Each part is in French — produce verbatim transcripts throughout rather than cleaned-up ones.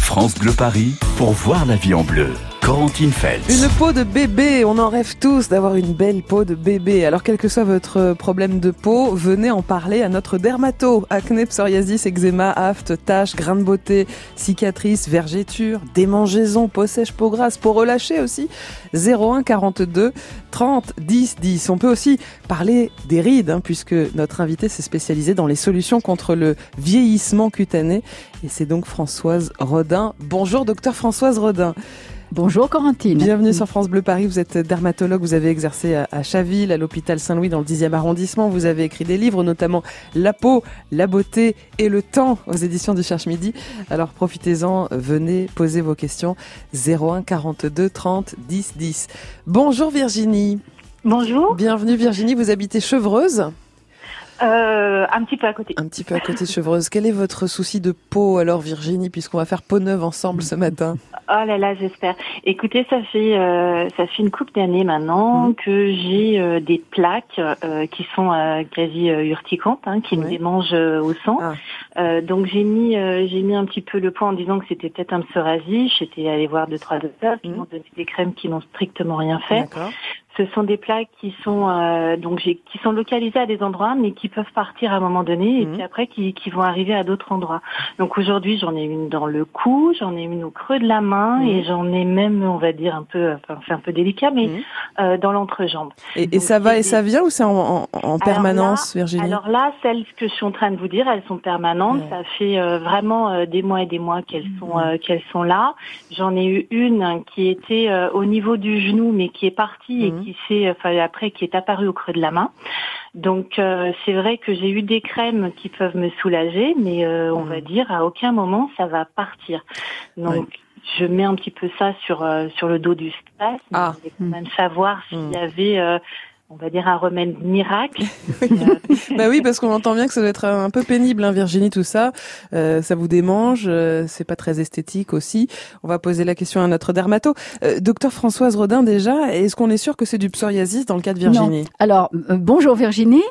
France Bleu Paris pour voir la vie en bleu. Corentine Feltz. Une peau de bébé, on en rêve tous d'avoir une belle peau de bébé. Alors quel que soit votre problème de peau, venez en parler à notre dermato. Acné, psoriasis, eczéma, aftes, taches, grains de beauté, cicatrices, vergetures, démangeaisons, peau sèche, peau grasse, peau relâchée aussi. zéro un quarante-deux trente dix dix. On peut aussi parler des rides, hein, puisque notre invité s'est spécialisé dans les solutions contre le vieillissement cutané. Et c'est donc Françoise Rodin. Bonjour docteur Françoise Rodin. Bonjour Corentine. Bienvenue sur France Bleu Paris, vous êtes dermatologue, vous avez exercé à Chaville, à l'hôpital Saint-Louis dans le dixième arrondissement, vous avez écrit des livres, notamment La peau, la beauté et le temps aux éditions du Cherche Midi. Alors profitez-en, venez poser vos questions, zéro un quarante-deux trente dix dix. Bonjour Virginie. Bonjour. Bienvenue Virginie, vous habitez Chevreuse ? Euh, un petit peu à côté. Un petit peu à côté de Chevreuse. Quel est votre souci de peau alors Virginie, puisqu'on va faire peau neuve ensemble ce matin? Oh là là, j'espère. Écoutez, ça fait euh, ça fait une couple d'années maintenant mmh. que j'ai euh, des plaques euh, qui sont euh, quasi euh, urticantes, hein, qui ouais. me démangent euh, au sang. Ah. Euh, donc j'ai mis euh, j'ai mis un petit peu le point en disant que c'était peut-être un psoriasis. J'étais allée voir deux trois docteurs qui mmh. m'ont donné des crèmes qui n'ont strictement rien fait. D'accord. Ce sont des plaques qui sont euh, donc j'ai, qui sont localisées à des endroits, mais qui peuvent partir à un moment donné et mmh. puis après qui, qui vont arriver à d'autres endroits. Donc aujourd'hui, j'en ai une dans le cou, j'en ai une au creux de la main mmh. et j'en ai même, on va dire un peu, enfin c'est un peu délicat, mais mmh. euh, dans l'entrejambe. Et, et ça va et des... ça vient ou c'est en, en, en permanence, alors là, Virginie? Alors là, celles que je suis en train de vous dire, elles sont permanentes. Ouais. Ça fait euh, vraiment euh, des mois et des mois qu'elles mmh. sont euh, qu'elles sont là. J'en ai eu une qui était euh, au niveau du genou, mais qui est partie mmh. et qui s'est, enfin après, qui est apparue au creux de la main. Donc euh, c'est vrai que j'ai eu des crèmes qui peuvent me soulager, mais euh, on mmh. va dire à aucun moment ça va partir. Donc ouais. je mets un petit peu ça sur euh, sur le dos du stress. Ah. Je voulais quand même savoir s'il mmh. y avait euh, on va dire un remède miracle. Bah oui, parce qu'on entend bien que ça doit être un peu pénible, hein, Virginie, tout ça. Euh, ça vous démange, euh, c'est pas très esthétique aussi. On va poser la question à notre dermato. Euh, docteur Françoise Rodin, déjà, est-ce qu'on est sûr que c'est du psoriasis dans le cas de Virginie? Non. Alors, euh, bonjour Virginie.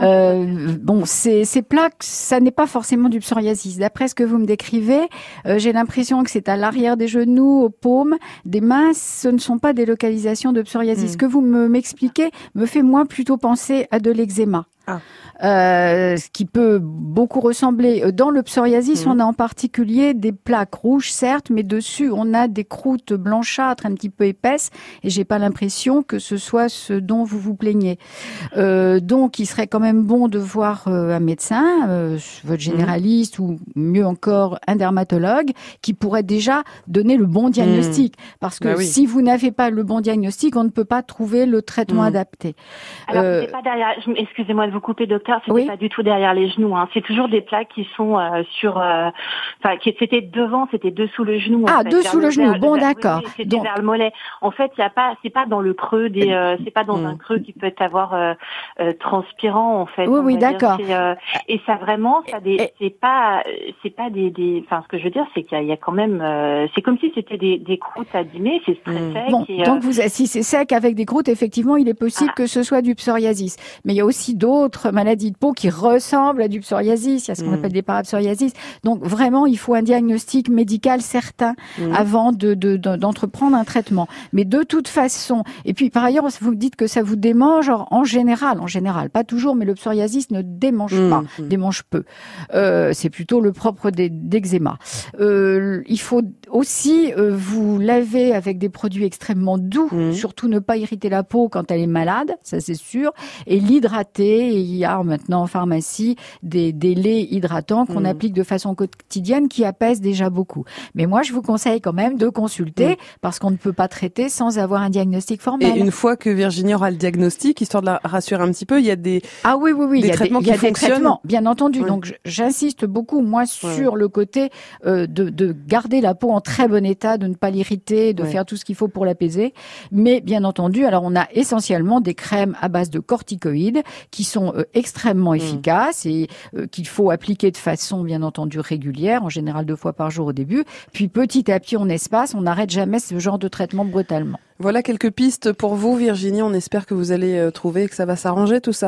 Euh, bon, ces, ces plaques, ça n'est pas forcément du psoriasis. D'après ce que vous me décrivez, euh, j'ai l'impression que c'est à l'arrière des genoux, aux paumes, des mains. Ce ne sont pas des localisations de psoriasis. Ce mmh. que vous me m'expliquez me fait moi plutôt penser à de l'eczéma. Ah. Euh, ce qui peut beaucoup ressembler. Dans le psoriasis, mmh. on a en particulier des plaques rouges, certes, mais dessus, on a des croûtes blanchâtres un petit peu épaisses, et j'ai pas l'impression que ce soit ce dont vous vous plaignez. Euh, donc, il serait quand même bon de voir euh, un médecin, euh, votre généraliste, mmh. ou mieux encore, un dermatologue, qui pourrait déjà donner le bon diagnostic. Mmh. Parce que bah oui. si vous n'avez pas le bon diagnostic, on ne peut pas trouver le traitement mmh. adapté. Alors, euh, c'est pas derrière, excusez-moi de vous couper, docteur, c'était oui. pas du tout derrière les genoux, hein. C'est toujours des plaques qui sont euh, sur, euh, enfin, qui c'était devant, c'était dessous le genou. Ah, en fait, dessous le, le genou, vers, bon, vers, d'accord. Oui, oui, c'était Donc... vers le mollet. En fait, il y a pas, c'est pas dans le creux des, euh, c'est pas dans mmh. un creux qui peut avoir euh, euh, transpirant, en fait. Oui, oui, d'accord. Euh, et ça vraiment, ça des, et... c'est pas, c'est pas des, des, enfin, ce que je veux dire, c'est qu'il y a, il y a quand même, euh, c'est comme si c'était des, des croûtes abîmées, c'est très mmh. sec. Bon, et, donc vous, si c'est sec avec des croûtes, effectivement, il est possible ah. que ce soit du psoriasis. Mais il y a aussi d'autres maladies de peau qui ressemblent à du psoriasis. Il y a ce qu'on mmh. appelle des parapsoriasis. Donc vraiment, il faut un diagnostic médical certain mmh. avant de, de, de, d'entreprendre un traitement. Mais de toute façon, et puis par ailleurs, vous me dites que ça vous démange en général, en général, pas toujours, mais le psoriasis ne démange mmh. pas, mmh. démange peu. Euh, c'est plutôt le propre des, d'eczéma. Euh, il faut aussi euh, vous laver avec des produits extrêmement doux, mmh. surtout ne pas irriter la peau quand elle est malade, ça c'est sûr, et l'hydrater. Et il y a maintenant en pharmacie des, des laits hydratants qu'on mmh. applique de façon quotidienne qui apaisent déjà beaucoup. Mais moi, je vous conseille quand même de consulter mmh. parce qu'on ne peut pas traiter sans avoir un diagnostic formel. Et une fois que Virginie aura le diagnostic, histoire de la rassurer un petit peu, il y a des ah oui oui oui, des il y a traitements des, qui il y a fonctionnent. Des traitements, bien entendu. Oui. Donc j'insiste beaucoup moi sur ouais. le côté euh, de, de garder la peau en très bon état, de ne pas l'irriter, de ouais. faire tout ce qu'il faut pour l'apaiser. Mais bien entendu, alors on a essentiellement des crèmes à base de corticoïdes qui sont euh, extrêmement mmh. efficaces et euh, qu'il faut appliquer de façon bien entendu régulière, en général deux fois par jour au début. Puis petit à petit on espace, on n'arrête jamais ce genre de traitement brutalement. Voilà quelques pistes pour vous, Virginie. On espère que vous allez euh, trouver et que ça va s'arranger tout ça.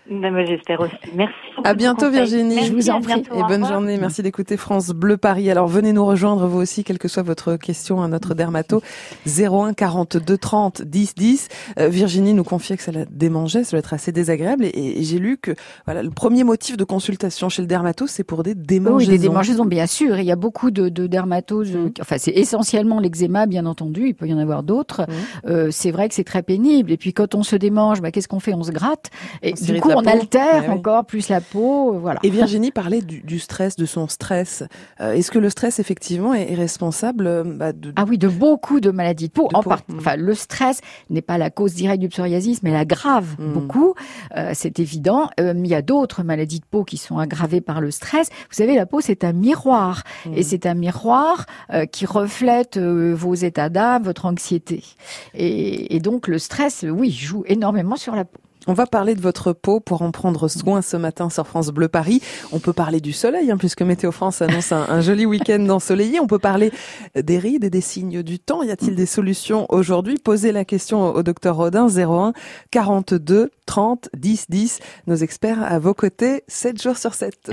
Non, moi, j'espère aussi. Merci. À bientôt Virginie. Merci, je vous en prie. Et bonne journée. Merci d'écouter France Bleu Paris. Alors venez nous rejoindre vous aussi, quelle que soit votre question à notre dermato. zéro un quarante-deux trente dix dix. Euh, Virginie nous confiait que ça la démangeait, ça doit être assez désagréable. Et, et j'ai lu que voilà, le premier motif de consultation chez le dermato, c'est pour des démangeaisons. Oui, des démangeaisons, bien sûr. Il y a beaucoup de, de dermatoses. Mmh. Enfin, c'est essentiellement l'eczéma, bien entendu. Il peut y en avoir d'autres. Mmh. Euh, c'est vrai que c'est très pénible. Et puis quand on se démange, bah, qu'est-ce qu'on fait? On se gratte. Et on du coup, on altère ouais, encore oui. plus la peau. Voilà. Et Virginie parlait du, du stress, de son stress. Euh, est-ce que le stress, effectivement, est, est responsable bah, de... Ah oui, de beaucoup de maladies de peau. De en peau. Part... Mmh. Enfin, le stress n'est pas la cause directe du psoriasis, mais l'aggrave mmh. beaucoup. Euh, c'est évident. Euh, il y a d'autres maladies de peau qui sont aggravées par le stress. Vous savez, la peau, c'est un miroir. Mmh. Et c'est un miroir euh, qui reflète euh, vos états d'âme, votre anxiété. Et, et donc, le stress, oui, joue énormément sur la peau. On va parler de votre peau pour en prendre soin ce matin sur France Bleu Paris. On peut parler du soleil, hein, puisque Météo France annonce un, un joli week-end ensoleillé. On peut parler des rides et des signes du temps. Y a-t-il des solutions aujourd'hui? Posez la question au docteur Rodin, zéro un quarante-deux trente dix dix. Nos experts à vos côtés, sept jours sur sept.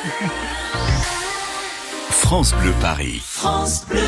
France Bleu Paris. France Bleu.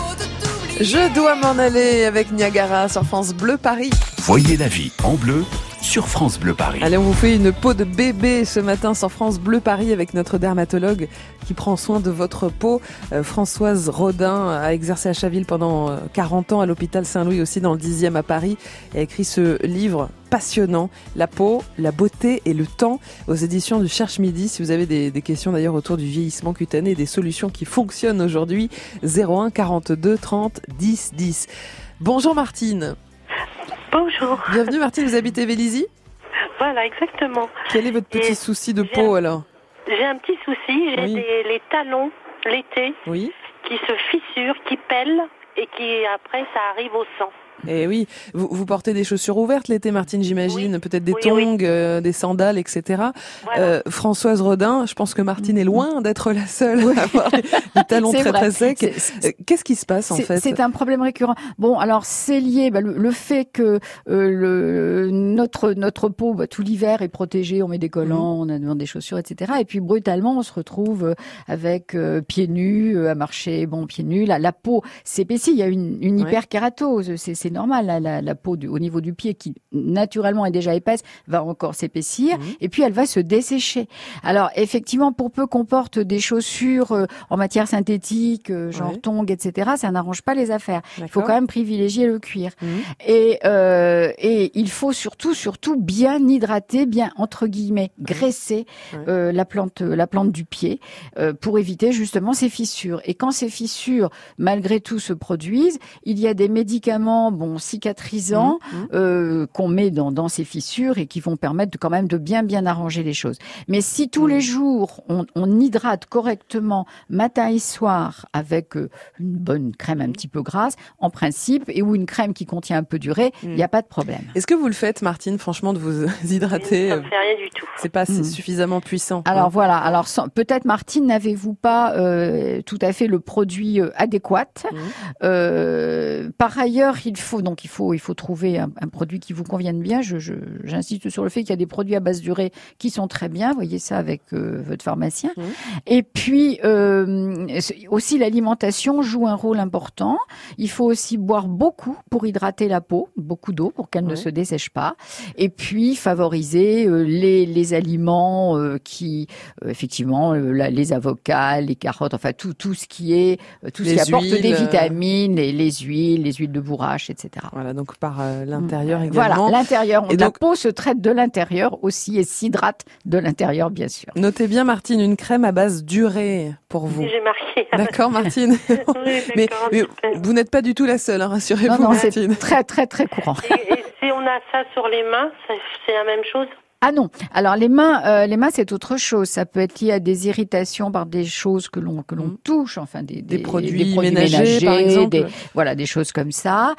Je dois m'en aller avec Niagara sur France Bleu Paris. Voyez la vie en bleu sur France Bleu Paris. Allez, on vous fait une peau de bébé ce matin sur France Bleu Paris avec notre dermatologue qui prend soin de votre peau. Euh, Françoise Rodin a exercé à Chaville pendant quarante ans, à l'hôpital Saint-Louis aussi dans le dixième à Paris, et a écrit ce livre passionnant, La peau, la beauté et le temps, aux éditions du Cherche Midi. Si vous avez des, des questions d'ailleurs autour du vieillissement cutané et des solutions qui fonctionnent aujourd'hui, zéro un quarante-deux trente dix dix. Bonjour Martine. Bonjour. Bienvenue Martine, vous habitez Vélizy ? Voilà, exactement. Quel est votre petit Et souci de peau un, alors ? J'ai un petit souci, j'ai oui. des, les talons l'été oui. qui se fissurent, qui pèlent et qui après ça arrive au sang. Eh oui, vous, vous portez des chaussures ouvertes l'été, Martine, j'imagine, oui. peut-être des oui, tongs, oui. Euh, des sandales, et cetera. Voilà. Euh, Françoise Rodin, je pense que Martine est loin d'être la seule à avoir des talons très vrai. très secs. C'est, c'est, Qu'est-ce qui se passe en c'est, fait ? C'est un problème récurrent. Bon, alors c'est lié, bah, le, le fait que euh, le, notre notre peau, bah, tout l'hiver est protégée, on met des collants, mmh. on a des chaussures, et cetera. Et puis brutalement, on se retrouve avec euh, pieds nus, euh, à marcher, bon, pieds nus. La, la peau s'épaissit, il y a une, une ouais. hyperkératose, c'est, c'est normal. La, la, la peau du, au niveau du pied, qui naturellement est déjà épaisse, va encore s'épaissir, mmh. et puis elle va se dessécher. Alors effectivement, pour peu qu'on porte des chaussures euh, en matière synthétique, euh, genre ouais. tongs, et cetera, ça n'arrange pas les affaires. D'accord. Il faut quand même privilégier le cuir. Mmh. Et, euh, et il faut surtout, surtout bien hydrater, bien entre guillemets graisser ouais. euh, la plante, la plante du pied euh, pour éviter justement ces fissures. Et quand ces fissures, malgré tout, se produisent, il y a des médicaments, bon, cicatrisants mmh. euh, qu'on met dans, dans ces fissures et qui vont permettre de, quand même de bien, bien arranger les choses. Mais si tous mmh. les jours, on, on hydrate correctement matin et soir avec euh, une bonne crème un petit peu grasse, en principe, et ou une crème qui contient un peu d'urée, il mmh. n'y a pas de problème. Est-ce que vous le faites, Martine, franchement, de vous hydrater ? Ça ne fait rien du tout. C'est pas mmh. suffisamment puissant. Alors hein. voilà, alors sans, peut-être, Martine, n'avez-vous pas euh, tout à fait le produit euh, adéquat mmh. euh, Par ailleurs, il faut donc il faut il faut trouver un, un produit qui vous convienne bien. Je, je j'insiste sur le fait qu'il y a des produits à base d'urée qui sont très bien. Voyez ça avec euh, votre pharmacien. Mmh. Et puis euh, aussi l'alimentation joue un rôle important. Il faut aussi boire beaucoup pour hydrater la peau, beaucoup d'eau pour qu'elle mmh. ne se dessèche pas. Et puis favoriser euh, les les aliments euh, qui euh, effectivement euh, la, les avocats, les carottes, enfin tout tout ce qui est euh, tout ce les qui apporte huiles, des vitamines, les, les huiles, les huiles de bourrache, et cetera. Voilà, donc par euh, l'intérieur également. Voilà, l'intérieur. Et donc, la peau se traite de l'intérieur aussi et s'hydrate de l'intérieur, bien sûr. Notez bien, Martine, une crème à base d'urée pour vous. J'ai marqué. D'accord, Martine. Oui, mais, mais vous n'êtes pas du tout la seule, hein, rassurez-vous, non, non, Martine. C'est très, très, très courant. Et, et si on a ça sur les mains, c'est la même chose ? Ah non. Alors les mains, euh, les mains c'est autre chose. Ça peut être lié à des irritations par des choses que l'on que l'on touche, enfin des, des, des, produits, des produits ménagers, ménagers, par exemple. Des, voilà, des choses comme ça.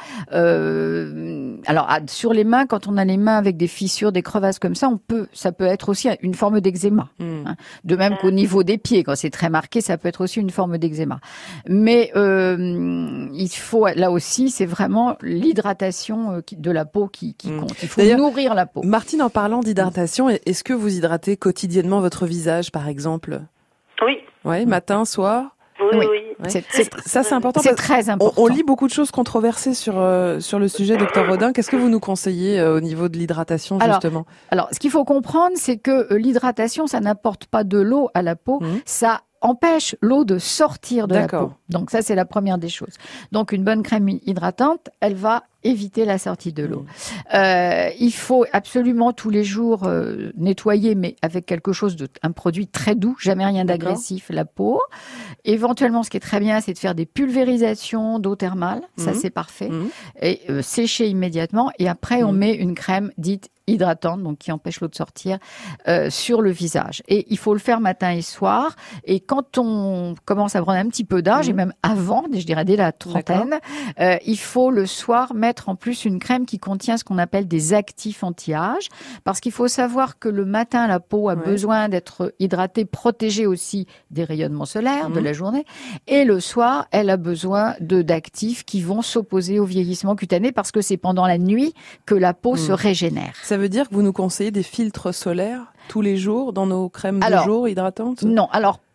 Euh, alors à, sur les mains, quand on a les mains avec des fissures, des crevasses comme ça, on peut, ça peut être aussi une forme d'eczéma. Mm. Hein. De même qu'au niveau des pieds, quand c'est très marqué, ça peut être aussi une forme d'eczéma. Mais euh, il faut là aussi, c'est vraiment l'hydratation de la peau qui, qui compte. Il faut D'ailleurs, nourrir la peau. Martine, en parlant d'hydratation, est-ce que vous hydratez quotidiennement votre visage, par exemple ? Oui. Ouais, matin, soir ? Oui, oui. Ouais. C'est, c'est, ça, c'est important. C'est très important. On, on lit beaucoup de choses controversées sur euh, sur le sujet, docteur Rodin. Qu'est-ce que vous nous conseillez euh, au niveau de l'hydratation, justement ? Alors, alors, ce qu'il faut comprendre, c'est que euh, l'hydratation, ça n'apporte pas de l'eau à la peau, mmh. ça empêche l'eau de sortir de D'accord. la peau. Donc ça, c'est la première des choses. Donc une bonne crème hydratante, elle va éviter la sortie de l'eau. Mmh. Euh, il faut absolument tous les jours euh, nettoyer, mais avec quelque chose de, un produit très doux, jamais rien d'agressif, D'accord. la peau. Éventuellement, ce qui est très bien, c'est de faire des pulvérisations d'eau thermale. Mmh. Ça, c'est parfait. Mmh. Et euh, sécher immédiatement. Et après, mmh. on met une crème dite hydratante, donc qui empêche l'eau de sortir, euh, sur le visage. Et il faut le faire matin et soir. Et quand on commence à prendre un petit peu d'âge, mmh. et même avant, je dirais dès la trentaine, euh, il faut le soir mettre en plus une crème qui contient ce qu'on appelle des actifs anti-âge. Parce qu'il faut savoir que le matin, la peau a ouais. besoin d'être hydratée, protégée aussi des rayonnements solaires mmh. de la journée. Et le soir, elle a besoin de d'actifs qui vont s'opposer au vieillissement cutané parce que c'est pendant la nuit que la peau mmh. se régénère. Ça veut dire que vous nous conseillez des filtres solaires tous les jours dans nos crèmes alors, de jour hydratantes ? Non, alors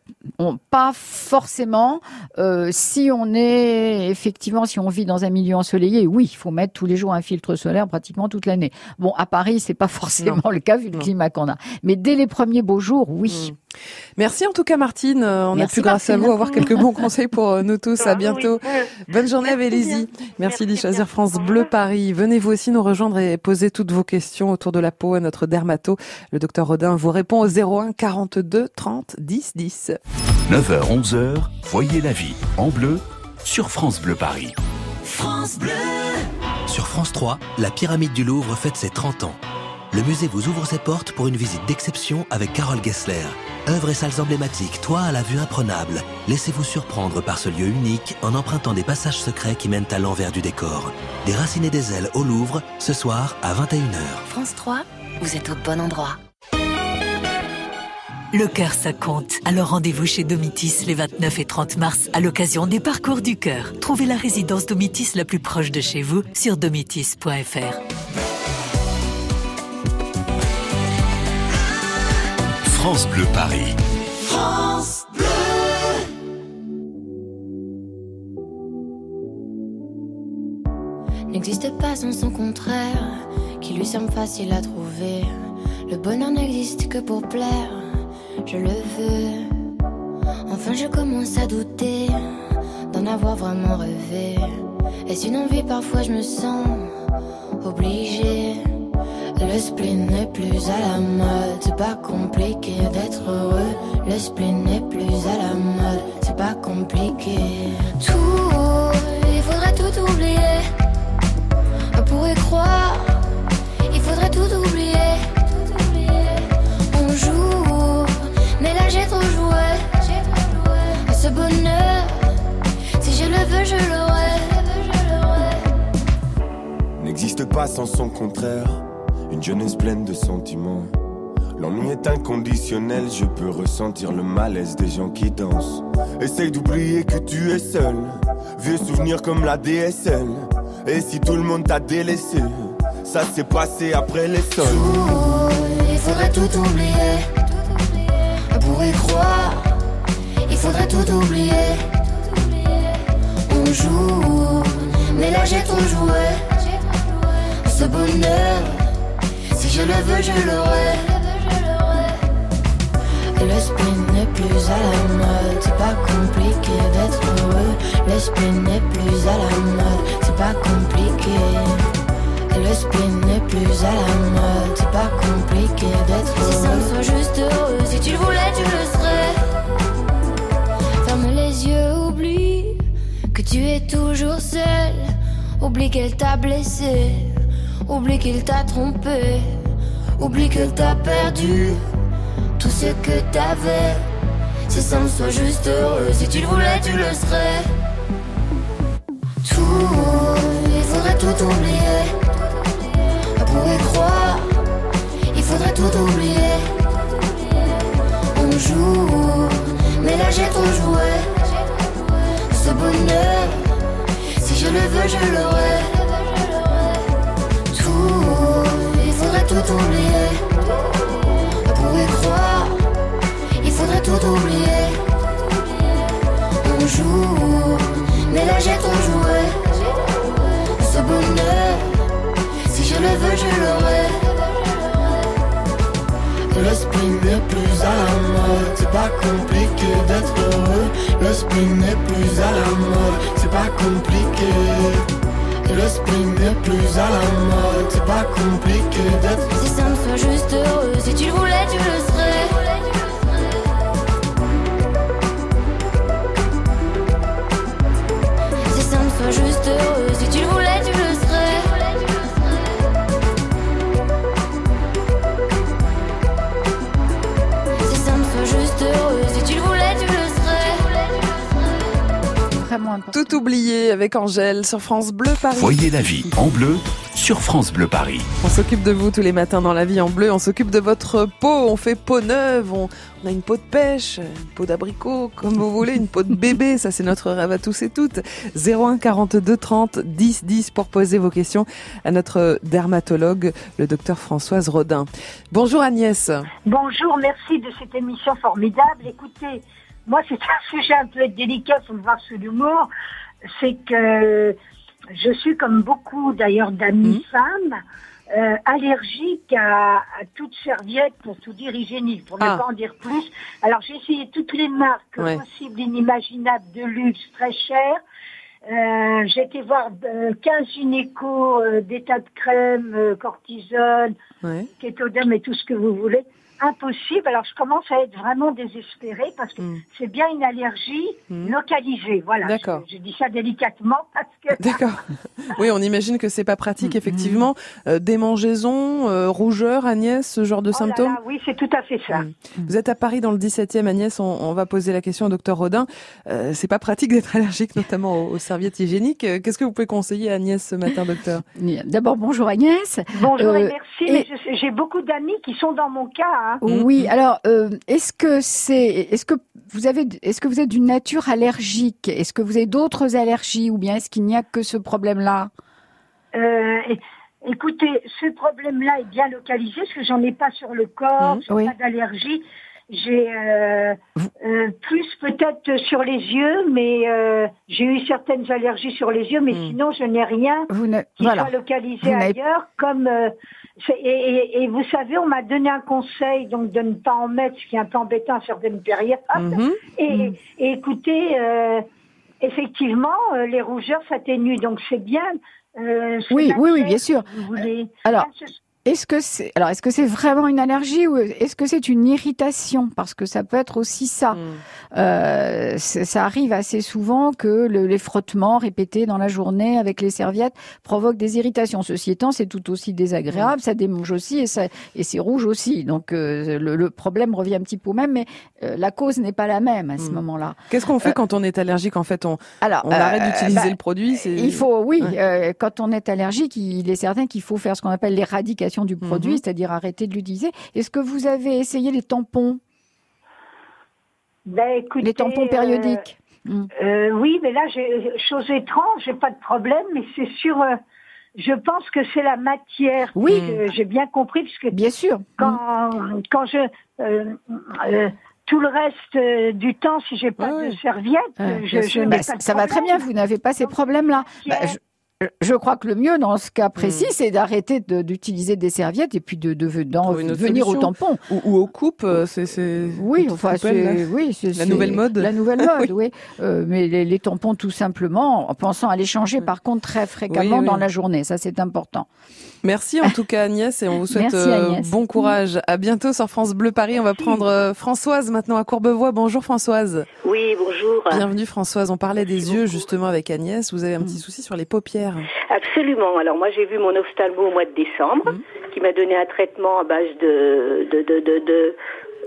On, pas forcément. Euh, si on est effectivement, si on vit dans un milieu ensoleillé, oui, il faut mettre tous les jours un filtre solaire pratiquement toute l'année. Bon, à Paris, c'est pas forcément non. le cas vu le non. climat qu'on a. Mais dès les premiers beaux jours, oui. Mmh. Merci en tout cas Martine. On Merci a pu grâce Martine. à vous avoir quelques bons conseils pour nous tous. À bientôt. Oui. Bonne journée à Vélizy. Merci, Merci d'y choisir France Bleu Paris. Venez vous aussi nous rejoindre et poser toutes vos questions autour de la peau à notre dermato. Le docteur Rodin vous répond au zéro un quarante-deux trente dix dix. neuf heures onze heures, voyez la vie en bleu sur France Bleu Paris. France Bleu. Sur France trois, la pyramide du Louvre fête ses trente ans. Le musée vous ouvre ses portes pour une visite d'exception avec Carole Gessler. Œuvres et salles emblématiques, toits à la vue imprenable. Laissez-vous surprendre par ce lieu unique en empruntant des passages secrets qui mènent à l'envers du décor. Des racines et des ailes au Louvre, ce soir à vingt et une heures. France trois, vous êtes au bon endroit. Le cœur, ça compte. Alors rendez-vous chez Domitis les vingt-neuf et trente mars à l'occasion des Parcours du cœur. Trouvez la résidence Domitis la plus proche de chez vous sur domitis point f r. France Bleu Paris. France Bleu. N'existe pas sans son contraire, qui lui semble facile à trouver. Le bonheur n'existe que pour plaire, je le veux. Enfin je commence à douter d'en avoir vraiment rêvé. Est-ce une envie? Parfois je me sens obligée. Le spleen n'est plus à la mode, c'est pas compliqué d'être heureux. Le spleen n'est plus à la mode, c'est pas compliqué. Tout, il faudrait tout oublier. On pourrait croire, il faudrait tout oublier. On joue, mais là j'ai trop joué. Ce bonheur, si je le veux, je l'aurai. N'existe pas sans son contraire. Une jeunesse pleine de sentiments. L'ennui est inconditionnel, je peux ressentir le malaise des gens qui dansent. Essaye d'oublier que tu es seul. Vieux souvenirs comme la D S L. Et si tout le monde t'a délaissé, ça s'est passé après les sols. Tout, il faudrait tout oublier. On pourrait croire, il faudrait tout oublier. On joue, mais là j'ai trop joué. Ce bonheur, si je le veux, je l'aurai. Le spleen n'est plus à la mode, c'est pas compliqué d'être heureux. Le spleen n'est plus à la mode, c'est pas compliqué. Le spleen n'est plus à la mode, c'est pas compliqué d'être heureux. Si ça me soit juste heureux, si tu le voulais, tu le serais. Ferme les yeux, oublie que tu es toujours seul. Oublie qu'elle t'a blessé, oublie qu'il t'a trompé, oublie qu'elle t'a perdu tout ce que t'avais. Si ça me soit juste heureux, si tu le voulais, tu le serais. Tout, il faudrait tout oublier. On pourrait croire, il faudrait tout oublier. On joue, mais là j'ai trop joué. Ce bonheur, si je le veux, je l'aurai. Il faudrait tout oublier. On pourrait croire, il faudrait tout oublier. On joue, mais là j'ai trop joué. Ce bonheur, si je le veux, je l'aurai. Le spleen n'est plus à la mode, c'est pas compliqué d'être heureux. Le spleen n'est plus à la mode, c'est pas compliqué. Le spleen n'est plus à la mode, c'est pas compliqué d'être. Si ça me soit juste heureux, si tu le voulais, tu le serais. Si ça me soit juste heureux, si tu le voulais, tu le serais. Si ça me soit juste heureux, si tu le voulais, tu le serais. Tout oublié avec Angèle sur France Bleu Paris. Voyez la vie en bleu sur France Bleu Paris. On s'occupe de vous tous les matins dans la vie en bleu. On s'occupe de votre peau. On fait peau neuve. On, on a une peau de pêche, une peau d'abricot, comme vous voulez, une peau de bébé. Ça, c'est notre rêve à tous et toutes. zéro un quarante-deux trente dix dix pour poser vos questions à notre dermatologue, le docteur Françoise Rodin. Bonjour Agnès. Bonjour, merci de cette émission formidable. Écoutez, moi, c'est un sujet un peu délicat, faut le voir sous l'humour. C'est que je suis, comme beaucoup d'ailleurs d'amis mmh. femmes, euh, allergique à, à toute serviette, pour tout dire hygiénique, pour ah. ne pas en dire plus. Alors, j'ai essayé toutes les marques ouais. possibles, inimaginables, de luxe, très chères. Euh, j'ai été voir euh, quinze gynécos, euh, des tas de crèmes, euh, cortisone, ouais. kétodème et tout ce que vous voulez. Impossible. Alors, je commence à être vraiment désespérée parce que mm. c'est bien une allergie mm. localisée. Voilà. D'accord. Je, je dis ça délicatement parce que... D'accord. Oui, on imagine que c'est pas pratique, effectivement. Euh, démangeaisons, euh, rougeur, Agnès, ce genre de oh symptômes. Là là, oui, c'est tout à fait ça. Mm. Vous êtes à Paris dans le dix-septième, Agnès. On, on va poser la question au docteur Rodin. Euh, c'est pas pratique d'être allergique, notamment aux, aux serviettes hygiéniques. Qu'est-ce que vous pouvez conseiller à Agnès ce matin, docteur? D'abord, bonjour Agnès. Bonjour euh, et merci. Et... Mais je, j'ai beaucoup d'amis qui sont dans mon cas. Hein. Oui, alors euh, est-ce que c'est, est-ce que vous avez, est-ce que vous êtes d'une nature allergique? Est-ce que vous avez d'autres allergies ou bien est-ce qu'il n'y a que ce problème-là? euh, Écoutez, ce problème-là est bien localisé parce que j'en ai pas sur le corps, mmh, j'ai oui. pas d'allergie. J'ai euh, euh, plus peut-être sur les yeux, mais euh, j'ai eu certaines allergies sur les yeux, mais mmh. sinon je n'ai rien vous ne... qui voilà. soit localisé vous ailleurs. Comme euh, c'est, et, et, et vous savez, on m'a donné un conseil donc de ne pas en mettre, ce qui est un peu embêtant à certaines périodes. Mmh. Et, mmh. et écoutez, euh, effectivement, euh, les rougeurs s'atténuent, donc c'est bien. Euh, oui, oui, oui, bien sûr. Vous voulez... Alors. Est-ce que c'est alors est-ce que c'est vraiment une allergie ou est-ce que c'est une irritation? Parce que ça peut être aussi ça. Mmh. Euh, ça arrive assez souvent que le, les frottements répétés dans la journée avec les serviettes provoquent des irritations. Ceci étant, c'est tout aussi désagréable, mmh. ça démange aussi et ça et c'est rouge aussi. Donc euh, le, le problème revient un petit peu au même, mais euh, la cause n'est pas la même à ce mmh. moment-là. Qu'est-ce qu'on fait euh, quand on est allergique? En fait, on alors on euh, arrête d'utiliser bah, le produit. C'est... Il faut oui, ouais. euh, quand on est allergique, il est certain qu'il faut faire ce qu'on appelle l'éradication du produit, mmh. c'est-à-dire arrêter de l'utiliser. Est-ce que vous avez essayé les tampons? Ben, écoutez, les tampons périodiques. Euh, mmh. euh, oui, mais là, j'ai, chose étrange, j'ai pas de problème, mais c'est sur. Euh, je pense que c'est la matière. Oui, que j'ai bien compris, puisque bien sûr. Quand mmh. quand je euh, euh, tout le reste euh, du temps, si j'ai pas ouais. de serviette, ouais, je, je n'ai bah, pas ça de ça va très bien. Vous n'avez pas ces problèmes-là. Bah, je... Je crois que le mieux dans ce cas précis, mmh. c'est d'arrêter de, d'utiliser des serviettes et puis de, de, d'en venir au tampon ou, ou aux coupes. C'est, c'est oui, enfin, c'est, oui, c'est la nouvelle mode. La nouvelle mode, oui. oui. Euh, mais les, les tampons, tout simplement, en pensant à les changer, par contre, très fréquemment oui, oui. dans la journée. Ça, c'est important. Merci en tout cas Agnès et on vous souhaite euh, bon courage. À bientôt sur France Bleu Paris. On va prendre euh, Françoise maintenant à Courbevoie. Bonjour Françoise. Oui, bonjour. Bienvenue Françoise. On parlait Merci des beaucoup. yeux justement avec Agnès. Vous avez un petit souci sur les paupières. Absolument. Alors moi j'ai vu mon ophtalmo au mois de décembre mmh. qui m'a donné un traitement à base de de de de, de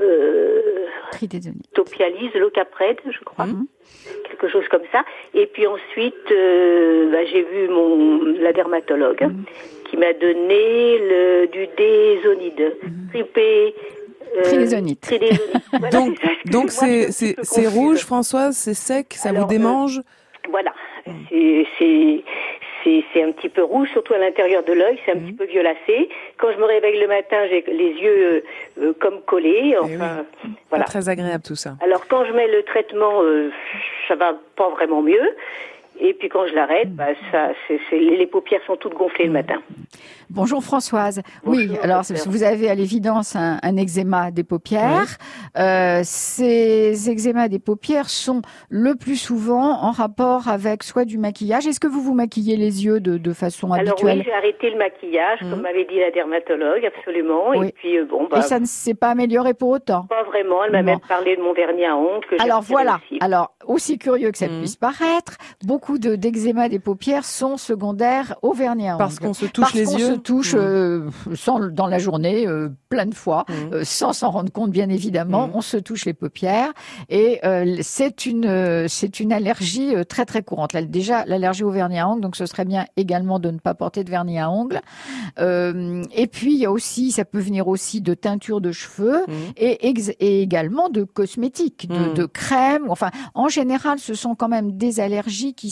euh, Topialise, Locapred, je crois. Mmh. Quelque chose comme ça. Et puis ensuite, euh, bah, j'ai vu mon la dermatologue mmh. qui m'a donné le du désonide, mmh. tripé. Euh, Tridésonide. Tridésonide. Voilà, donc c'est, donc c'est c'est, c'est rouge, Françoise, c'est sec, ça Alors, vous démange. Euh, voilà, mmh. c'est c'est C'est, c'est un petit peu rouge, surtout à l'intérieur de l'œil, c'est un mmh. petit peu violacé. Quand je me réveille le matin, j'ai les yeux euh, comme collés. Enfin, oui. voilà. Pas très agréable tout ça. Alors quand je mets le traitement, euh, ça va pas vraiment mieux. Et puis quand je l'arrête, bah, ça, c'est, c'est, les paupières sont toutes gonflées mmh. le matin. Bonjour Françoise. Bonjour, oui, alors docteur. Vous avez à l'évidence un, un eczéma des paupières. Oui. Euh, ces eczémas des paupières sont le plus souvent en rapport avec soit du maquillage. Est-ce que vous vous maquillez les yeux de, de façon alors, habituelle? Alors oui, j'ai arrêté le maquillage, mmh. comme m'avait dit la dermatologue, absolument. Oui. Et puis euh, bon, bah, et ça ne s'est pas amélioré pour autant? Pas vraiment. Elle m'a non. même parlé de mon vernis à ongles que j'ai Alors voilà. Aussi. Alors aussi curieux que ça mmh. puisse paraître, beaucoup de d'eczéma des paupières sont secondaires au vernis à ongles. Parce qu'on se touche Parce les qu'on yeux. Se touche mmh. euh, sans, dans la journée euh, plein de fois, mmh. euh, sans s'en rendre compte bien évidemment. Mmh. On se touche les paupières et euh, c'est une euh, c'est une allergie euh, très très courante. Là, déjà l'allergie au vernis à ongles, donc ce serait bien également de ne pas porter de vernis à ongles. Euh, et puis il y a aussi, ça peut venir aussi de teinture de cheveux mmh. et, ex- et également de cosmétiques, de, mmh. de crèmes. Enfin, en général, ce sont quand même des allergies qui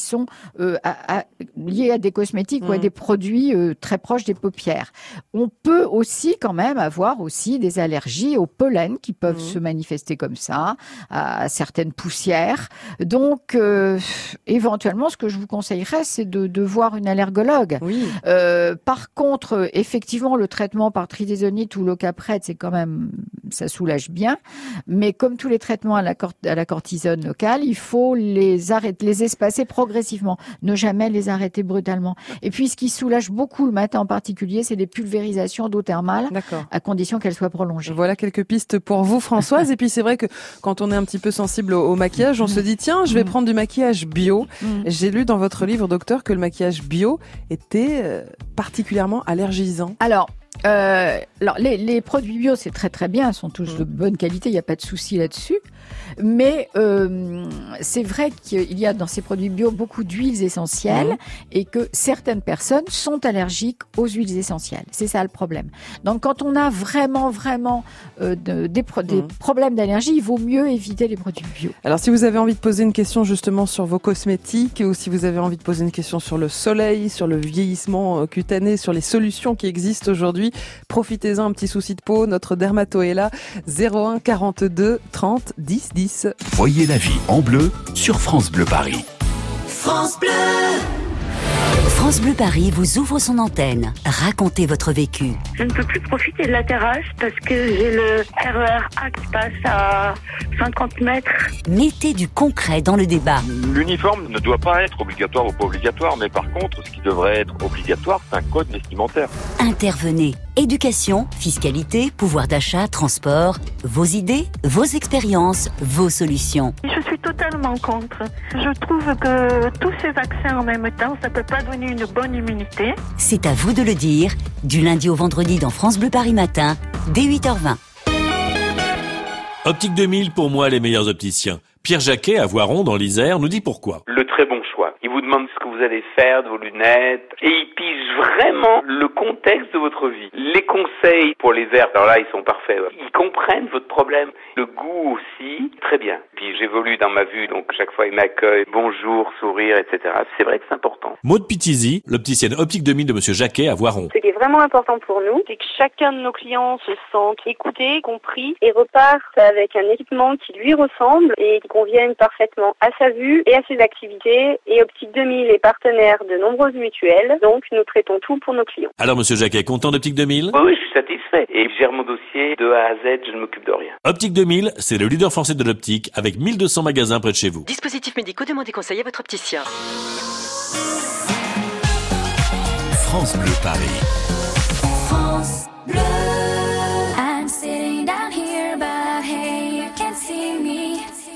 sont euh, à, à, liés à des cosmétiques mmh. ou à des produits euh, très proches des paupières. On peut aussi quand même avoir aussi des allergies au pollen qui peuvent mmh. se manifester comme ça, à certaines poussières. Donc, euh, éventuellement, ce que je vous conseillerais, c'est de, de voir une allergologue. Oui. Euh, par contre, effectivement, le traitement par tridézonite ou l'Ocapred, c'est quand même, ça soulage bien. Mais comme tous les traitements à la, cort- à la cortisone locale, il faut les arrêter, les espacer progressivement. Ne jamais les arrêter brutalement. Et puis, ce qui soulage beaucoup le matin en particulier, c'est les pulvérisations d'eau thermale, D'accord. à condition qu'elles soient prolongées. Voilà quelques pistes pour vous, Françoise. Et puis, c'est vrai que quand on est un petit peu sensible au, au maquillage, on mmh. se dit, tiens, je vais mmh. prendre du maquillage bio. Mmh. J'ai lu dans votre livre, docteur, que le maquillage bio était euh, particulièrement allergisant. Alors, Euh, alors les, les produits bio, c'est très très bien, ils sont tous mmh. de bonne qualité, il n'y a pas de souci là-dessus. Mais euh, c'est vrai qu'il y a dans ces produits bio beaucoup d'huiles essentielles mmh. et que certaines personnes sont allergiques aux huiles essentielles. C'est ça le problème. Donc quand on a vraiment vraiment euh, de, des, pro- des mmh. problèmes d'allergie, il vaut mieux éviter les produits bio. Alors si vous avez envie de poser une question justement sur vos cosmétiques ou si vous avez envie de poser une question sur le soleil, sur le vieillissement cutané, sur les solutions qui existent aujourd'hui, profitez-en, un petit souci de peau, notre dermato est là, zéro un quarante-deux trente dix dix. Voyez la vie en bleu sur France Bleu Paris. France Bleu. France Bleu Paris vous ouvre son antenne. Racontez votre vécu. Je ne peux plus profiter de la terrasse parce que j'ai le R E R A qui passe à cinquante mètres. Mettez du concret dans le débat. L'uniforme ne doit pas être obligatoire ou pas obligatoire, mais par contre, ce qui devrait être obligatoire, c'est un code vestimentaire. Intervenez. Éducation, fiscalité, pouvoir d'achat, transport. Vos idées, vos expériences, vos solutions. Je suis totalement contre. Je trouve que tous ces vaccins en même temps, ça peut pas donner une bonne immunité. C'est à vous de le dire. Du lundi au vendredi dans France Bleu Paris Matin, dès huit heures vingt. Optique deux mille, pour moi, les meilleurs opticiens. Pierre Jacquet, à Voiron, dans l'Isère, nous dit pourquoi. Le très bon choix. Il vous demande ce que vous allez faire de vos lunettes et il pige vraiment le contexte de votre vie. Les conseils pour les verres, alors là, ils sont parfaits. Ils comprennent votre problème. Le goût aussi, très bien. Puis j'évolue dans ma vue, donc chaque fois, ils m'accueillent. Bonjour, sourire, et cetera. C'est vrai que c'est important. Maud Pitizi, l'opticienne Optique deux mille de Monsieur Jacquet, à Voiron. Ce qui est vraiment important pour nous, c'est que chacun de nos clients se sente écouté, compris et reparte avec un équipement qui lui ressemble et qui conviennent parfaitement à sa vue et à ses activités. Et Optique deux mille est partenaire de nombreuses mutuelles, donc nous traitons tout pour nos clients. Alors Monsieur Jacquet, content d'Optique deux mille ? Oui, oui, je suis satisfait. Et je gère mon dossier de A à Z, je ne m'occupe de rien. Optique deux mille, c'est le leader français de l'optique avec mille deux cents magasins près de chez vous. Dispositifs médicaux, demandez conseil à votre opticien. France Bleu Paris. France Bleu. I'm sitting down here, but hey, you can't see me.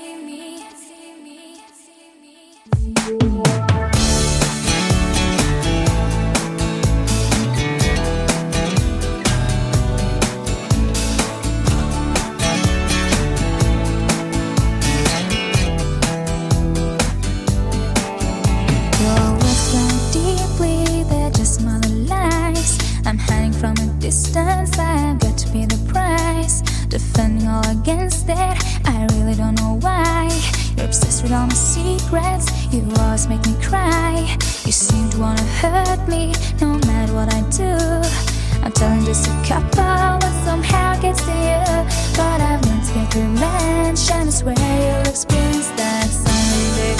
From a distance, I've got to pay the price. Defending all against it, I really don't know why. You're obsessed with all my secrets, you always make me cry. You seem to wanna hurt me, no matter what I do. I'm telling just a couple, but somehow it gets to you. But I've learned to get revenge, and I swear you'll experience that someday.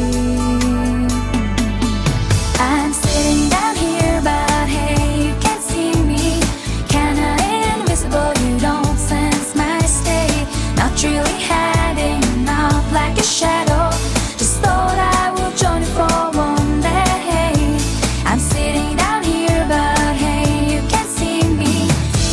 I'm sitting down here, but hey, you can't see me. Kinda invisible, you don't sense my state. Not really hiding out like a shadow. Just thought I would join you for one day. I'm sitting down here, but hey, you can't see me.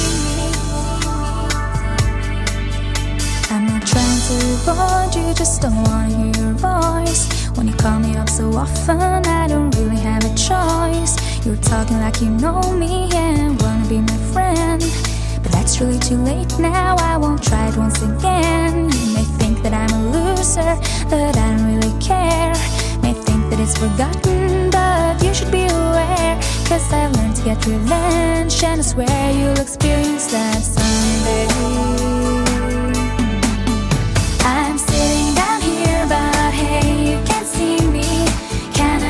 I'm not trying to avoid you, just don't wanna hear your voice. When you call me up so often, I don't really have a choice. You're talking like you know me and wanna be my friend, but that's really too late now, I won't try it once again. You may think that I'm a loser, but I don't really care. May think that it's forgotten, but you should be aware. Cause I've learned to get revenge, and I swear you'll experience that someday. I'm sitting down here, but hey, you can't see me. Can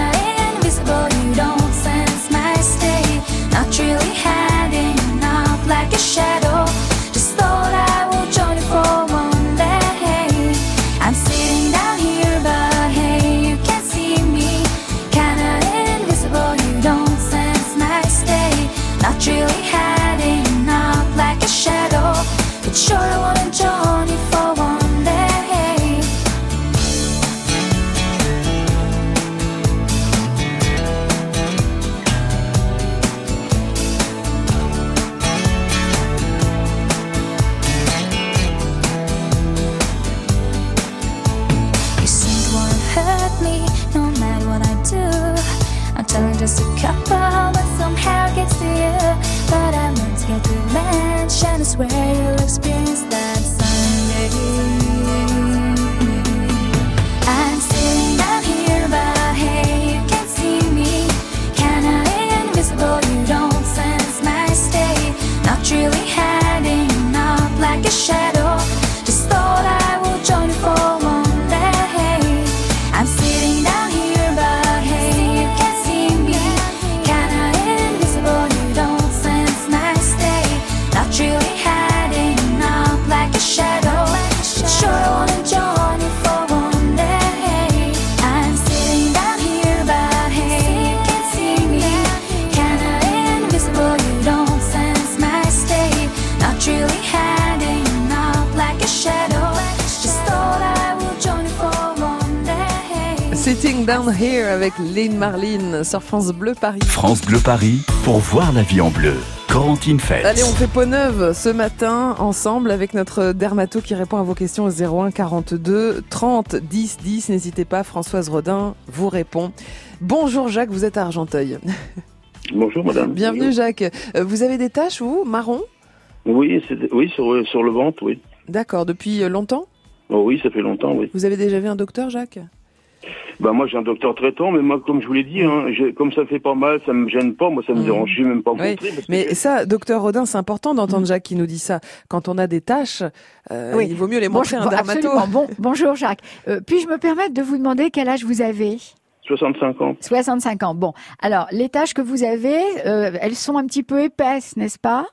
Falling Down Here avec Lynn Marlin sur France Bleu Paris. France Bleu Paris, pour voir la vie en bleu. Corentine Feltz. Allez, on fait peau neuve ce matin ensemble avec notre dermato qui répond à vos questions au zéro un quarante-deux trente dix dix. N'hésitez pas, Françoise Rodin vous répond. Bonjour Jacques, vous êtes à Argenteuil. Bonjour madame. Bienvenue Bonjour. Jacques. Vous avez des taches, vous, marron? Oui, c'est, oui sur, sur le ventre, oui. D'accord, depuis longtemps? Oh oui, ça fait longtemps, oui. Vous avez déjà vu un docteur, Jacques? Bah moi j'ai un docteur traitant, mais moi comme je vous l'ai dit, hein, j'ai, comme ça fait pas mal, ça me gêne pas, moi ça me mmh. dérange, je suis même pas oui. montré. Mais que... ça, docteur Rodin, c'est important d'entendre mmh. Jacques qui nous dit ça. Quand on a des taches, euh, oui. il vaut mieux les montrer à un dermato. Bon, bonjour Jacques. Euh, puis-je me permettre de vous demander quel âge vous avez? soixante-cinq ans. soixante-cinq ans. Bon, alors les taches que vous avez, euh, elles sont un petit peu épaisses, n'est-ce pas?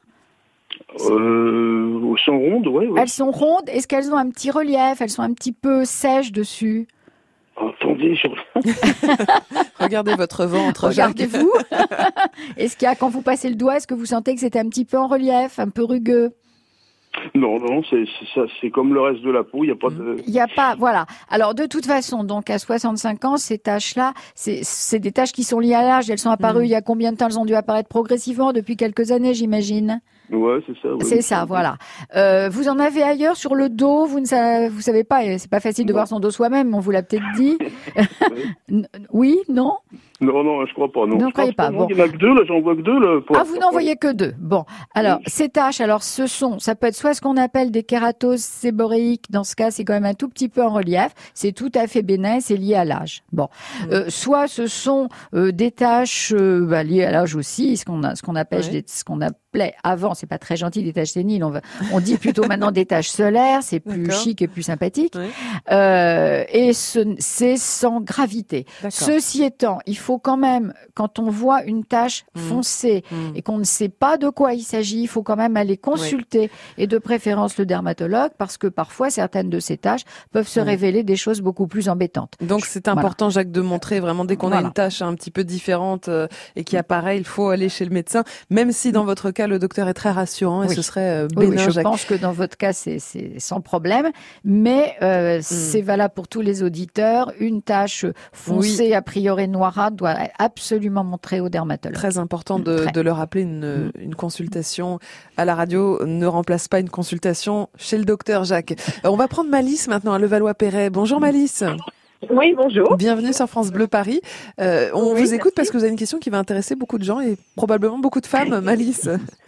Euh, sont rondes, oui. Ouais. Elles sont rondes. Est-ce qu'elles ont un petit relief? Elles sont un petit peu sèches dessus? Attendez, je... Regardez votre ventre. Regardez-vous. Est-ce qu'il y a, quand vous passez le doigt, est-ce que vous sentez que c'est un petit peu en relief, un peu rugueux? Non, non, c'est, c'est ça, c'est comme le reste de la peau, il n'y a pas de... Il n'y a pas, voilà. Alors, de toute façon, donc, à soixante-cinq ans, ces taches-là, c'est, c'est des taches qui sont liées à l'âge. Elles sont apparues mmh. il y a combien de temps? Elles ont dû apparaître progressivement depuis quelques années, j'imagine. Ouais, c'est ça. Oui. C'est ça, voilà. Euh, vous en avez ailleurs sur le dos, vous ne savez, vous savez pas, c'est pas facile de non. voir son dos soi-même, on vous l'a peut-être dit. oui. oui, non? Non, non, je crois pas, non. Ne croyez pas, bon. Il n'y en a que deux, là, j'en vois que deux, là. Pour... Ah, vous n'en voyez que deux. Bon. Alors, oui. ces taches, alors, ce sont, ça peut être soit ce qu'on appelle des kératoses séboréiques. Dans ce cas, c'est quand même un tout petit peu en relief. C'est tout à fait bénin, c'est lié à l'âge. Bon. Mmh. Euh, soit ce sont, euh, des taches, euh, bah, liées à l'âge aussi, ce qu'on a, ce qu'on appelle, ouais. des, ce qu'on appelait avant, c'est pas très gentil, des taches séniles. On va, on dit plutôt maintenant des taches solaires, c'est plus D'accord. chic et plus sympathique. Oui. Euh, et ce, c'est sans gravité. D'accord. Ceci étant, il faut quand même, quand on voit une tache mmh. foncée mmh. et qu'on ne sait pas de quoi il s'agit, il faut quand même aller consulter oui. et de préférence le dermatologue parce que parfois certaines de ces taches peuvent se mmh. révéler des choses beaucoup plus embêtantes. Donc c'est important, voilà. Jacques, de montrer vraiment dès qu'on voilà. a une tache un petit peu différente euh, et qui apparaît, il faut aller chez le médecin, même si dans votre cas le docteur est très rassurant et oui. ce serait euh, bénin. Oui, oui, je Jacques. pense que dans votre cas c'est, c'est sans problème, mais euh, mmh. c'est valable pour tous les auditeurs. Une tache foncée oui. a priori noirâtre doit absolument montrer au dermatologue. Très important de, de le rappeler, une, mmh. une consultation à la radio ne remplace pas une consultation chez le docteur Jacques. On va prendre Malice maintenant à Levallois-Perret. Bonjour Malice. Oui, bonjour. Bienvenue sur France Bleu Paris. Euh, on oui, vous écoute merci. parce que vous avez une question qui va intéresser beaucoup de gens et probablement beaucoup de femmes, Malice.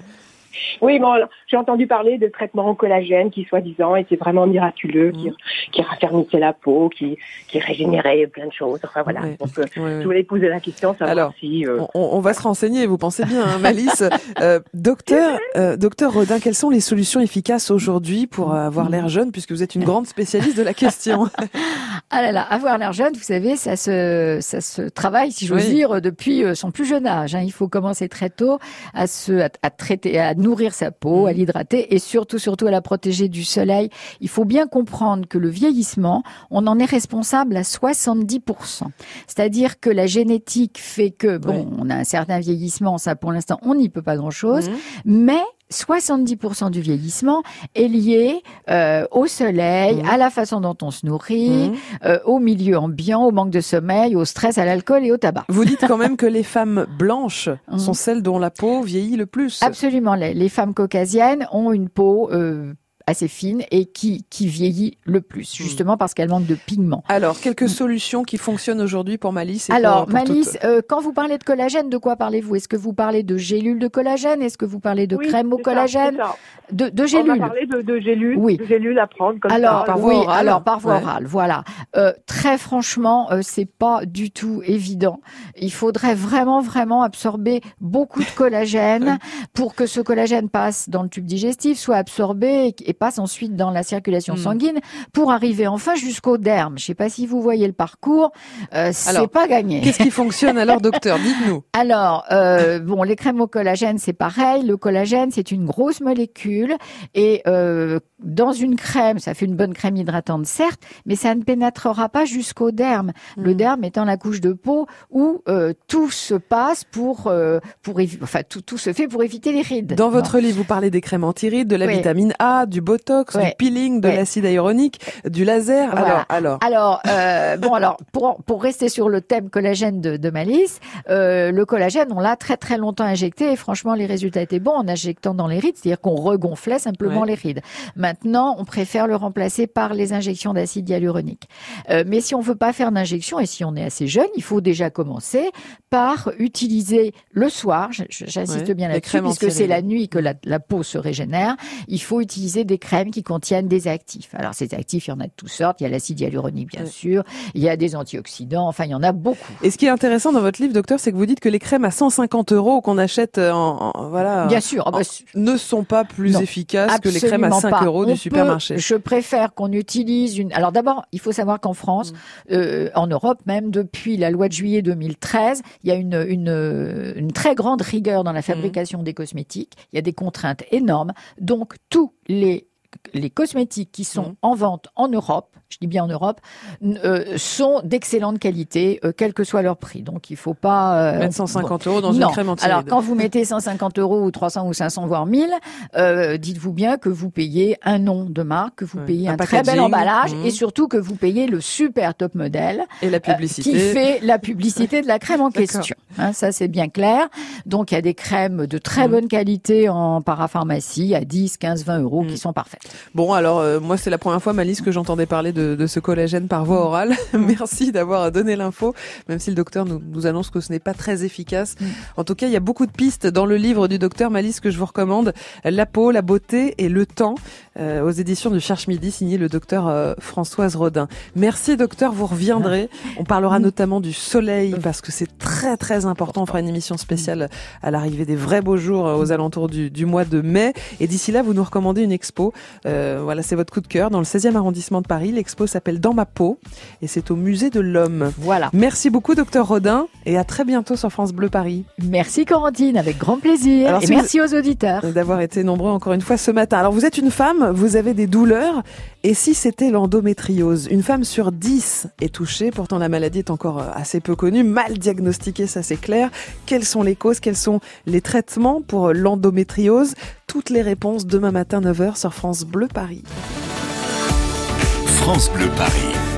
Oui, bon, j'ai entendu parler de traitements en collagène qui, soi-disant, étaient vraiment miraculeux, mmh. qui, qui raffermissaient la peau, qui, qui régénéraient plein de choses. Enfin, voilà. Ouais. Donc, euh, ouais, je voulais poser la question, savoir Alors, si... Euh... On, on va se renseigner, vous pensez bien, hein, Malice. euh, docteur, euh, docteur Rodin, quelles sont les solutions efficaces aujourd'hui pour avoir l'air jeune, puisque vous êtes une grande spécialiste de la question? Ah là là, avoir l'air jeune, vous savez, ça se, ça se travaille, si j'ose oui. dire, depuis son plus jeune âge. Hein. Il faut commencer très tôt à se, à, à traiter, à nourrir sa peau, à l'hydrater et surtout, surtout à la protéger du soleil. Il faut bien comprendre que le vieillissement, on en est responsable à soixante-dix pour cent. C'est-à-dire que la génétique fait que, bon, oui. on a un certain vieillissement, ça pour l'instant, on n'y peut pas grand-chose, mmh. mais soixante-dix pour cent du vieillissement est lié euh, au soleil, mmh. à la façon dont on se nourrit, mmh. euh, au milieu ambiant, au manque de sommeil, au stress, à l'alcool et au tabac. Vous dites quand même que les femmes blanches mmh. sont celles dont la peau vieillit le plus. Absolument. Les, les femmes caucasiennes ont une peau euh, assez fine et qui, qui vieillit le plus, justement parce qu'elle manque de pigments. Alors, quelques solutions qui fonctionnent aujourd'hui pour Malice et Alors, pour, pour Malice, toute... euh, quand vous parlez de collagène, de quoi parlez-vous? Est-ce que vous parlez de gélules de collagène? Est-ce que vous parlez de oui, crème au collagène? ça, de, de gélules. On va parler de, de gélules, oui. de gélules à prendre comme alors, ça. Par voie oui, orale. Alors, par voie ouais. orale, voilà. Euh, très franchement, euh, c'est pas du tout évident. Il faudrait vraiment, vraiment absorber beaucoup de collagène pour que ce collagène passe dans le tube digestif, soit absorbé et, et passe ensuite dans la circulation mmh. sanguine pour arriver enfin jusqu'au derme. Je sais pas si vous voyez le parcours, euh, c'est pas gagné. Qu'est-ce qui fonctionne alors, docteur? Dites-nous. Alors, euh, bon, les crèmes au collagène, c'est pareil. Le collagène, c'est une grosse molécule et euh, dans une crème, ça fait une bonne crème hydratante, certes, mais ça ne pénétrera pas jusqu'au derme. Mmh. Le derme étant la couche de peau où euh, tout se passe pour, euh, pour évi- enfin tout, tout se fait pour éviter les rides. Dans votre bon. livre, vous parlez des crèmes anti-rides, de la oui. vitamine A, du botox, oui. du peeling, de oui. l'acide hyaluronique, du laser. Voilà. Alors, alors. Alors, euh, bon, alors pour pour rester sur le thème collagène de, de Malice, euh, le collagène, on l'a très très longtemps injecté et franchement, les résultats étaient bons en injectant dans les rides, c'est-à-dire qu'on regonflait simplement ouais. les rides. Maintenant, on préfère le remplacer par les injections d'acide hyaluronique. Euh, mais si on veut pas faire d'injection et si on est assez jeune, il faut déjà commencer par utiliser le soir, j'insiste ouais, bien là-dessus, puisque c'est la nuit que la, la peau se régénère, il faut utiliser des crèmes qui contiennent des actifs. Alors ces actifs, il y en a de toutes sortes, il y a l'acide hyaluronique bien ouais. sûr, il y a des antioxydants, enfin il y en a beaucoup. Et ce qui est intéressant dans votre livre, docteur, c'est que vous dites que les crèmes à cent cinquante euros qu'on achète en, en voilà, bien sûr, en, bah, ne sont pas plus non, efficaces que les crèmes à cinq euros du supermarché. Je préfère qu'on utilise une... Alors d'abord, il faut savoir qu'en France, mmh. euh, en Europe même, depuis la loi de juillet deux mille treize, il y a une, une, une très grande rigueur dans la fabrication mmh. des cosmétiques. Il y a des contraintes énormes. Donc tous les, les cosmétiques qui sont mmh. en vente en Europe, je dis bien en Europe, euh, sont d'excellente qualité, euh, quel que soit leur prix. Donc, il faut pas... Euh, mettre cent cinquante euros dans non. une crème anti-ride. Alors, quand vous mettez cent cinquante euros ou trois cents ou cinq cents, voire mille, euh, dites-vous bien que vous payez un nom de marque, que vous ouais. payez un, un très bel emballage mmh. et surtout que vous payez le super top modèle. Et la publicité. Euh, qui fait la publicité de la crème en question. Hein, ça, c'est bien clair. Donc, il y a des crèmes de très mmh. bonne qualité en parapharmacie à dix, quinze, vingt euros mmh. qui sont parfaites. Bon, alors, euh, moi, c'est la première fois, Malice, que j'entendais parler de De, de ce collagène par voie orale. Merci d'avoir donné l'info, même si le docteur nous, nous annonce que ce n'est pas très efficace. Mm. En tout cas, il y a beaucoup de pistes dans le livre du docteur Malice que je vous recommande. La peau, la beauté et le temps, euh, aux éditions du Cherche Midi, signé le docteur euh, Françoise Rodin. Merci docteur, vous reviendrez. On parlera mm. notamment du soleil parce que c'est très très important. On fera une émission spéciale à l'arrivée des vrais beaux jours euh, aux alentours du, du mois de mai. Et d'ici là, vous nous recommandez une expo. Euh, voilà, c'est votre coup de cœur dans le seizième arrondissement de Paris. L'expo s'appelle Dans ma peau et c'est au musée de l'Homme. Voilà. Merci beaucoup docteur Rodin et à très bientôt sur France Bleu Paris. Merci Corentine, avec grand plaisir. Alors, et si merci vous... aux auditeurs d'avoir été nombreux encore une fois ce matin. Alors vous êtes une femme, vous avez des douleurs et si c'était l'endométriose, une femme sur dix est touchée, pourtant la maladie est encore assez peu connue, mal diagnostiquée, ça c'est clair. Quelles sont les causes, quels sont les traitements pour l'endométriose? Toutes les réponses demain matin neuf heures sur France Bleu Paris. France Bleu Paris.